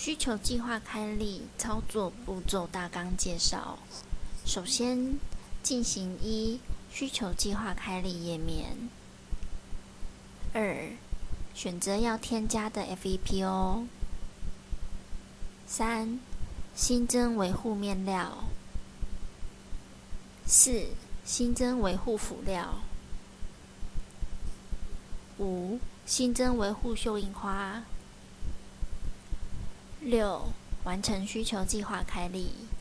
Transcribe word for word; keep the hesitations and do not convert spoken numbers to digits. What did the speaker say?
需求计划开立操作步骤大纲介绍。首先进行一需求计划开立页面。二选择要添加的 F E P O。三新增维护面料。四新增维护辅料。五新增维护绣印花。六完成需求计划开立。